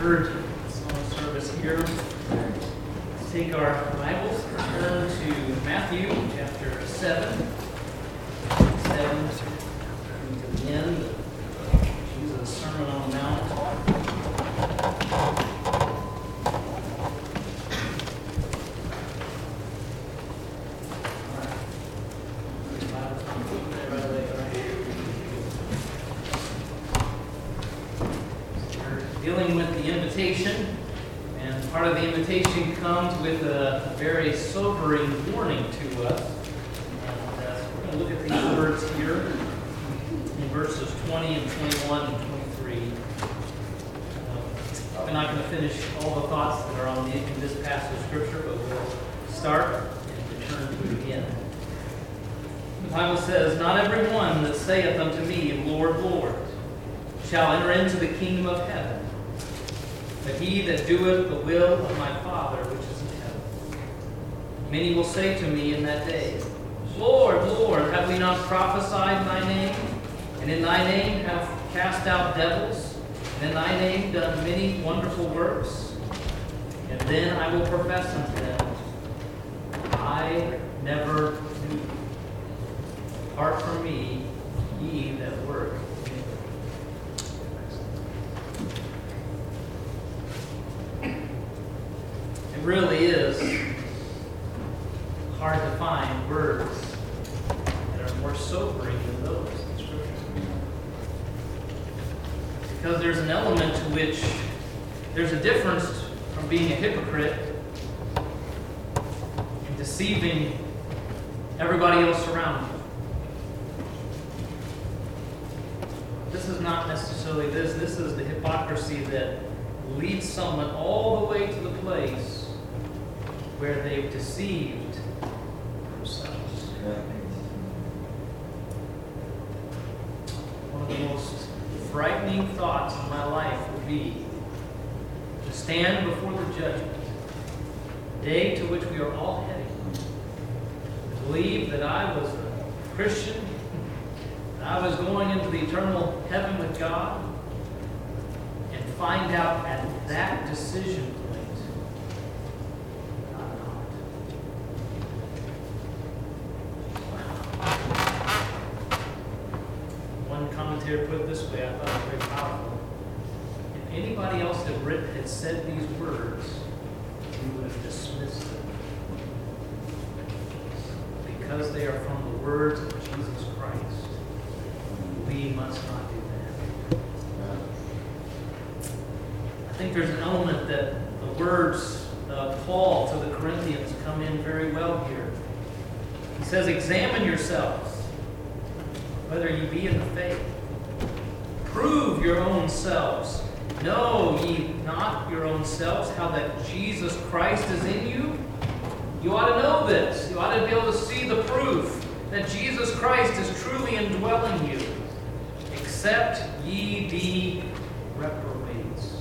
third song service here. Let's take our Bibles and turn to Matthew chapter 7. 7 to the end of Jesus' Sermon on the Mount. Dealing with the invitation, and part of the invitation comes with a very sobering warning to us. And so we're going to look at these words here in verses 20 and 21 and 23. We're not going to finish all the thoughts that are in this passage of Scripture, but we'll start and return to it again. The Bible says, "Not every one that saith unto me, Lord, Lord, shall enter into the kingdom of heaven, but he that doeth the will of my Father which is in heaven. Many will say to me in that day, Lord, Lord, have we not prophesied in thy name? And in thy name have cast out devils? And in thy name done many wonderful works? And then I will profess unto them, I never knew you. Depart from me, ye that work iniquity." It really is hard to find words that are more sobering than those in Scripture. Because there's an element to which there's a difference from being a hypocrite and deceiving everybody else around you. This is not necessarily this. This is the hypocrisy that leads someone all the way to the place where they've deceived themselves. One of the most frightening thoughts in my life would be to stand before the judgment, the day to which we are all heading, to believe that I was a Christian, that I was going into the eternal heaven with God, and find out at that decision point, I'm not. One commentator put it this way, I thought it was very powerful. If anybody else had said these words, we would have dismissed them. Because they are from the words of Jesus Christ, we must not do that. I think there's an element that the words of Paul to the Corinthians come in very well here. He says, "Examine yourselves, whether ye be in the faith. Prove your own selves. Know ye not your own selves how that Jesus Christ is in you?" You ought to know this. You ought to be able to see the proof that Jesus Christ is truly indwelling you. "Except ye be reprobates."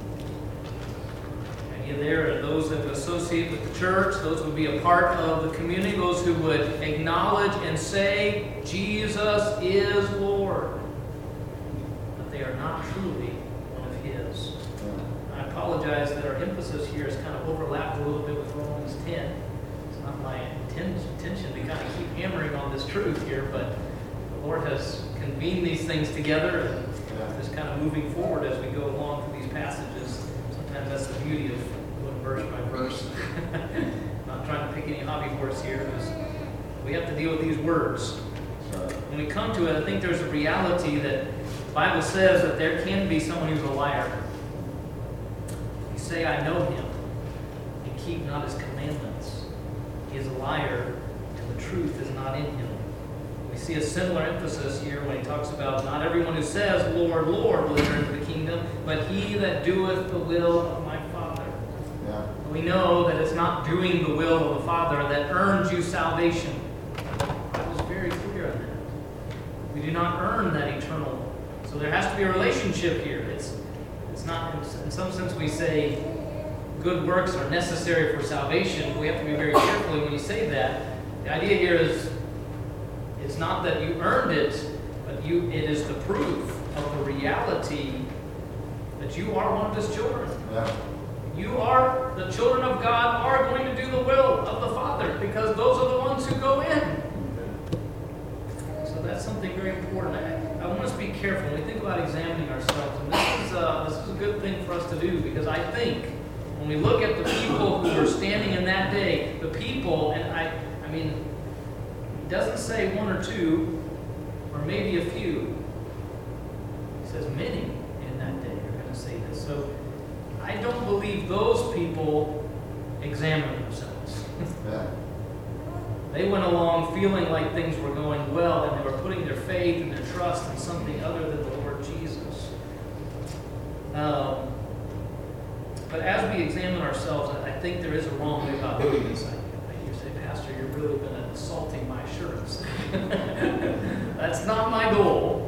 And there are those that would associate with the church, those who would be a part of the community, those who would acknowledge and say, Jesus is Lord. But they are not truly one of His. I apologize that our emphasis here is kind of overlapped a little bit with Romans 10. It's not my intention to kind of keep hammering on this truth here, but the Lord has convened these things together and just kind of moving forward as we go along through these passages. Sometimes that's the beauty of going verse by verse. Not trying to pick any hobby horse here, because we have to deal with these words. When we come to it, I think there's a reality that the Bible says that there can be someone who's a liar. You say, I know him, and keep not his commandments. He is a liar, and the truth is not in him. We see a similar emphasis here when he talks about not everyone who says, Lord, Lord, will enter into the kingdom, but he that doeth the will of my Father. Yeah. We know that it's not doing the will of the Father that earns you salvation. I was very clear on that. We do not earn that eternal. So there has to be a relationship here. It's not, in some sense we say good works are necessary for salvation. We have to be very careful when you say that. The idea here is it's not that you earned it, but it is the proof of the reality that you are one of His children. Yeah. You are, the children of God are going to do the will of the Father, because those are the ones who go in. So that's something very important. I want us to be careful when we think about examining ourselves. And this is a good thing for us to do, because I think when we look at the people who were standing in that day, the people, and I mean, it doesn't say one or two, or maybe a few. It says many in that day are going to say this. So I don't believe those people examined themselves. Yeah. They went along feeling like things were going well, and they were putting their faith and their trust in something other than the Lord Jesus. But as we examine ourselves, I think there is a wrong way about doing this. You say, Pastor, you've really been assaulting my assurance. That's not my goal.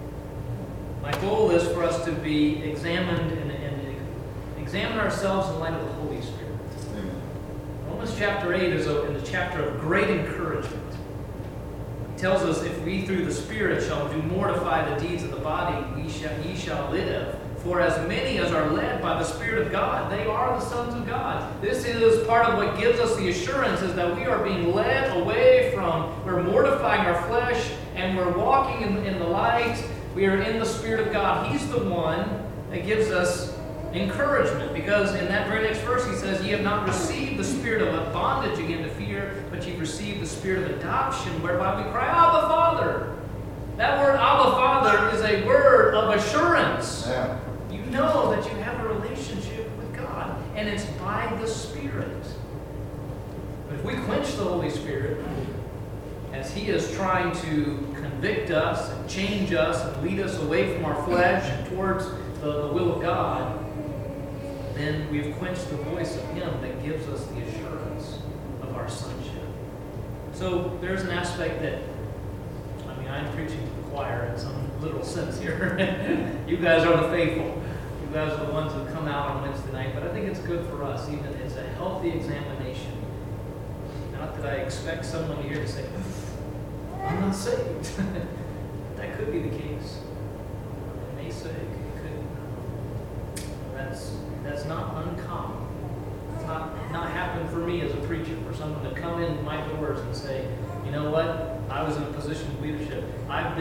My goal is for us to be examined and examine ourselves in light of the Holy Spirit. Amen. Romans chapter 8 is a chapter of great encouragement. It tells us, if we through the Spirit shall do mortify the deeds of the body, ye shall live. For as many as are led by the Spirit of God, they are the sons of God. This is part of what gives us the assurance, is that we are being led away from, we're mortifying our flesh, and we're walking in the light. We are in the Spirit of God. He's the one that gives us encouragement, because in that very next verse he says, ye have not received the spirit of bondage again to fear, but you've received the spirit of adoption, whereby we cry, Abba, Father. That word Abba, Father is a word of assurance. Yeah. You know that you have a relationship with God, and it's by the Spirit. But if we quench the Holy Spirit, as He is trying to convict us and change us and lead us away from our flesh and towards the will of God, then we've quenched the voice of Him that gives us the assurance of our sonship. So there's an aspect that, I mean, I'm preaching to the choir in some literal sense here. You guys are the faithful. You guys are the ones who come out on Wednesday night. But I think it's good for us, even as a healthy examination. Not that I expect someone here to say, I'm not saved. That could be the case. They may say it could. That's not uncommon. It's not happened for me as a preacher, for someone to come in my doors and say, you know what? I was in a position of leadership. I've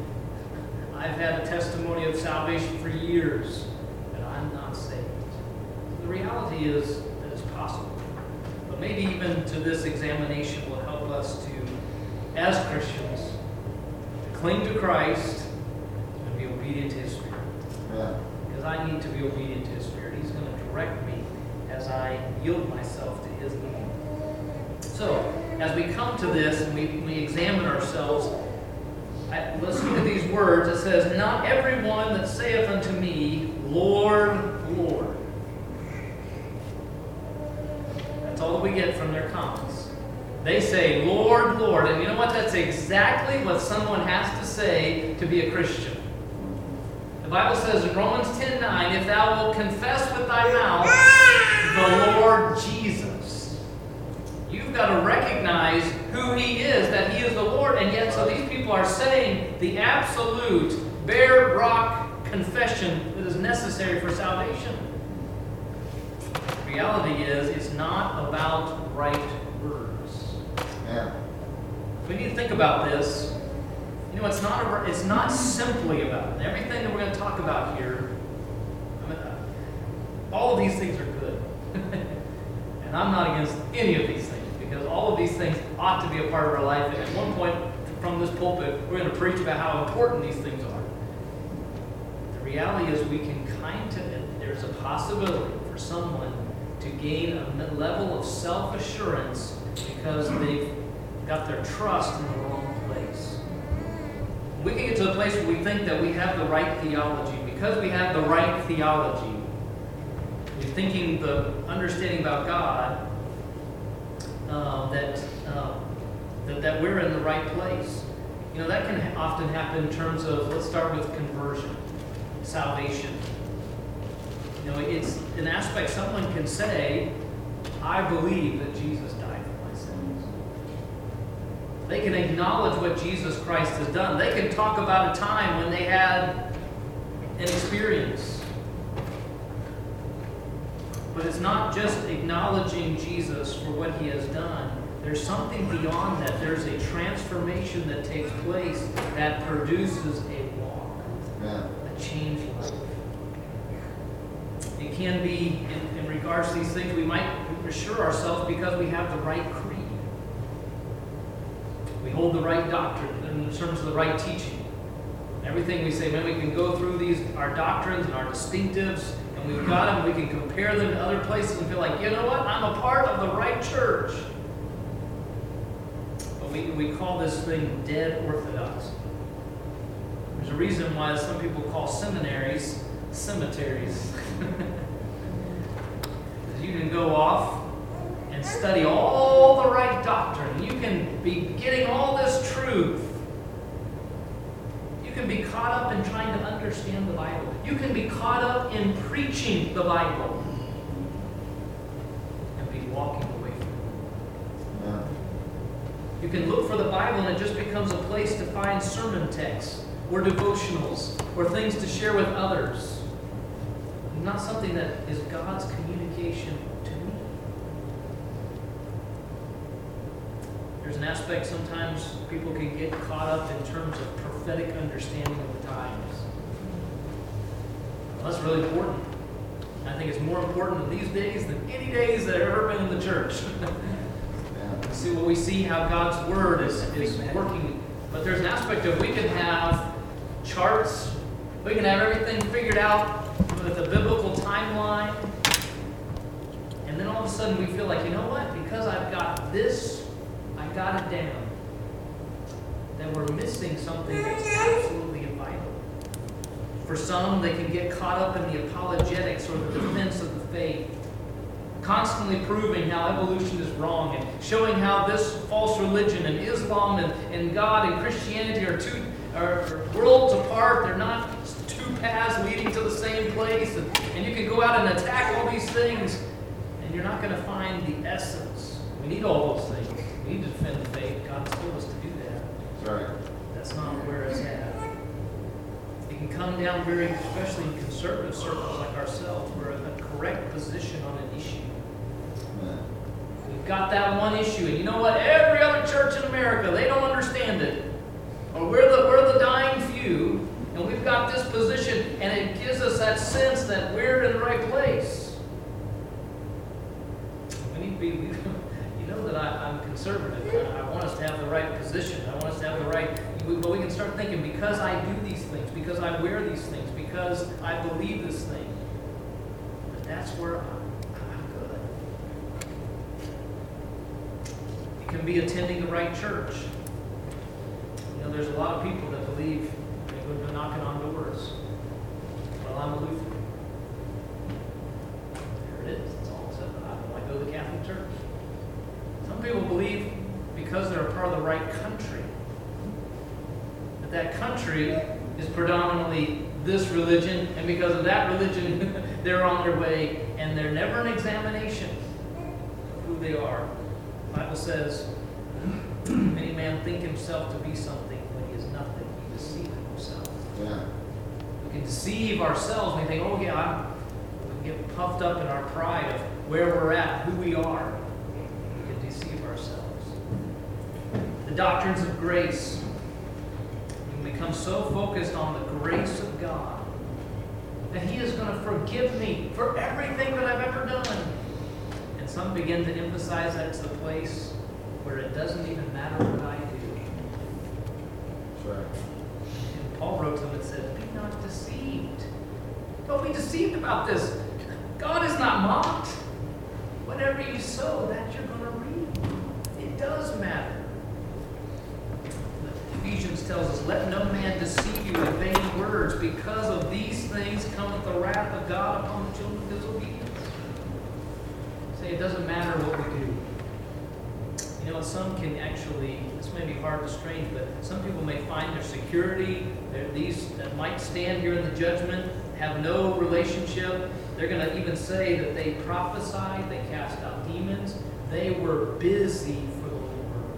had a testimony of salvation for years, but I'm not saved. The reality is that it's possible. But maybe even to this examination will help us to, as Christians, to cling to Christ and be obedient to His Spirit. Yeah. Because I need to be obedient to His Spirit. He's going to direct me as I yield myself to His leading. So, as we come to this and we examine ourselves, let's look at these words. It says, not everyone that saith unto me, Lord, Lord. That's all that we get from their comments. They say, Lord, Lord. And you know what? That's exactly what someone has to say to be a Christian. The Bible says in Romans 10:9, if thou wilt confess with thy mouth the Lord Jesus. You've got to recognize who He is, that He is the Lord. And yet, so these people are saying the absolute, bare rock confession that is necessary for salvation. The reality is, it's not about right words. Yeah. We need to think about this. You know, it's not simply about it. Everything that we're going to talk about here, I mean, all of these things are good. And I'm not against any of these things, because all of these things ought to be a part of our life. And at one point from this pulpit, we're going to preach about how important these things are. The reality is there's a possibility for someone to gain a level of self-assurance because they've got their trust in the wrong place. We can get to the place where we think that we have the right theology. Because we have the right theology, we're thinking the understanding about God, that we're in the right place. You know, that can often happen in terms of, let's start with conversion, salvation. You know, it's an aspect someone can say, I believe that Jesus died for my sins. They can acknowledge what Jesus Christ has done. They can talk about a time when they had an experience But it's not just acknowledging Jesus for what he has done. There's something beyond that. There's a transformation that takes place that produces a walk, Amen. a changed life. It can be, in regards to these things, we might assure ourselves because we have the right creed. We hold the right doctrine in terms of the right teaching. Everything we say, man, we can go through our doctrines and our distinctives, and we've got them, we can compare them to other places and feel like, you know what, I'm a part of the right church. But we call this thing dead orthodoxy. There's a reason why some people call seminaries cemeteries. You can go off and study all the right doctrine. You can be getting all this truth. You can be caught up in trying to understand the Bible. You can be caught up in preaching the Bible and be walking away from it. Amen. You can look for the Bible and it just becomes a place to find sermon texts or devotionals or things to share with others. Not something that is God's communication to me. There's an aspect sometimes people can get caught up in terms of prophetic understanding of the times. Well, that's really important. I think it's more important in these days than any days that have ever been in the church. See what we see how God's word is working. But there's an aspect of we can have charts, we can have everything figured out with a biblical timeline, and then all of a sudden we feel like, you know what, because I've got this, I got it down, that we're missing something that's absolutely vital. For some, they can get caught up in the apologetics or the defense of the faith, constantly proving how evolution is wrong and showing how this false religion and Islam and God and Christianity are worlds apart. They're not two paths leading to the same place. And you can go out and attack all these things, and you're not going to find the essence. We need all those things. We need to defend the faith. God's told us to do that. That's right. That's not where it's at. It can come down very, especially in conservative circles like ourselves, where a correct position on an issue. Amen. We've got that one issue, and you know what? Every other church in America, they don't understand it. Or we're the dying few, and we've got this position, and it gives us that sense that we're in the right place. We need to be, you know that I'm conservative. I want us to have the right position. I want us to have the right, but we can start thinking, because I do these things, because I wear these things, because I believe this thing, that's where I'm good. It can be attending the right church. You know, there's a lot of people that believe they would be knocking on doors. Well, I'm a Lutheran. There it is. It's all said. I don't want to go to the Catholic Church. Some people believe because they're a part of the right country, that country is predominantly this religion, and because of that religion, they're on their way, and they're never an examination of who they are. The Bible says, "Any man think himself to be something when he is nothing, he deceiveth himself." Yeah. We can deceive ourselves and we think, oh yeah, we can get puffed up in our pride of where we're at, who we are. We can deceive ourselves. The doctrines of grace. We become so focused on the grace of God that He is going to forgive me for everything that I've ever done. And some begin to emphasize that to the place where it doesn't even matter what I do. That's right. And Paul wrote to them and said, be not deceived. Don't be deceived about this. God is not mocked. Whatever you sow, that you're going to reap. It does matter. Ephesians tells us, let no man deceive you with vain words, because of these things cometh the wrath of God upon the children of disobedience. Say it doesn't matter what we do. You know, some can actually, this may be hard to strange, but some people may find their security, these that might stand here in the judgment, have no relationship. They're going to even say that they prophesied, they cast out demons, they were busy for the Lord.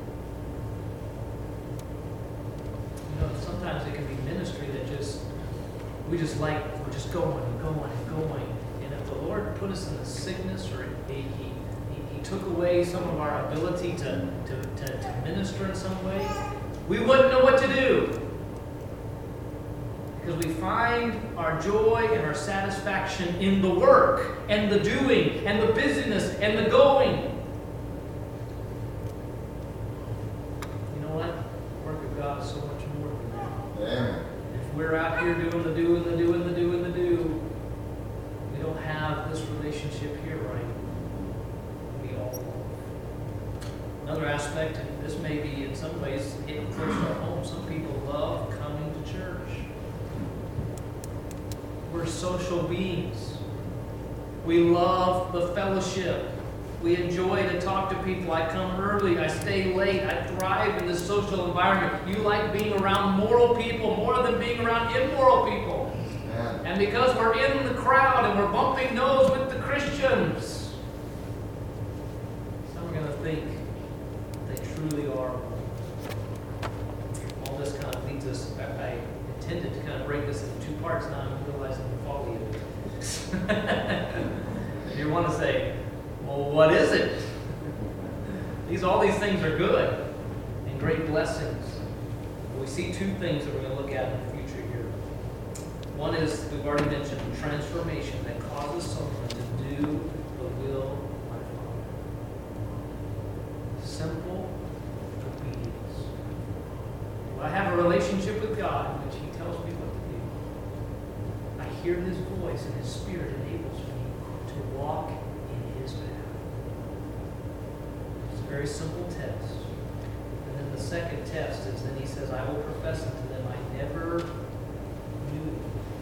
You know, sometimes it can be ministry that we're just going and going and going. And if the Lord put us in a sickness, or He took away some of our ability to minister in some way, we wouldn't know what to do. Because we find our joy and our satisfaction in the work and the doing and the busyness and the going. You know what? The work of God is so much more than that. Amen. If we're out here doing the do, we don't have this relationship here right. We all love. Another aspect, and this may be in some ways hitting close to home, some people love coming to church. We're social beings. We love the fellowship. We enjoy to talk to people. I come early. I stay late. I thrive in this social environment. You like being around moral people more than being around immoral people. Amen. And because we're in the crowd and we're bumping nose with the Christians, some are going to think they truly are. All this kind of leads us, I intended to kind of break this into two parts. Now I'm realizing the folly of it. You want to say, well, what is it? All these things are good and great blessings. We see two things that we're going to look at in the future here. One is, we've already mentioned, transformation that causes someone to do the will of my Father. Simple obedience. Well, I have a relationship with God in which He tells me what to do. I hear His voice, and His Spirit enables me to walk in His path. It's a very simple test. And then the second test is that He says, I will profess unto them, I never knew you.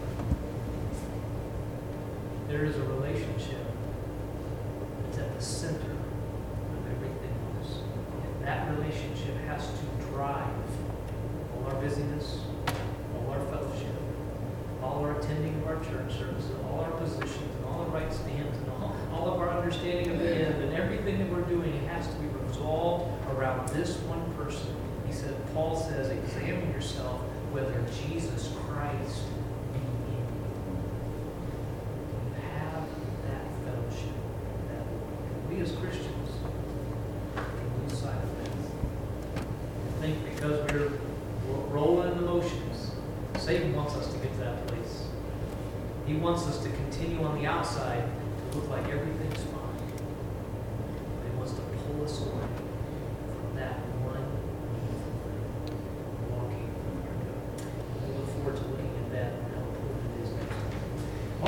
There is a relationship that's at the center of everything else. And that relationship has to drive all our busyness, all our fellowship, all our attending of our church services, all our positions, and all our right stands, and all of our understanding of the end, and everything that we're doing, it has to be resolved around this one person. He said, Paul says, examine yourself whether Jesus Christ be in you. You have that fellowship, that we as Christians can lose sight of that. I think because we're rolling in the motions, Satan wants us to get to that place. He wants us to continue on the outside to look like everything's fine. But he wants to pull us away.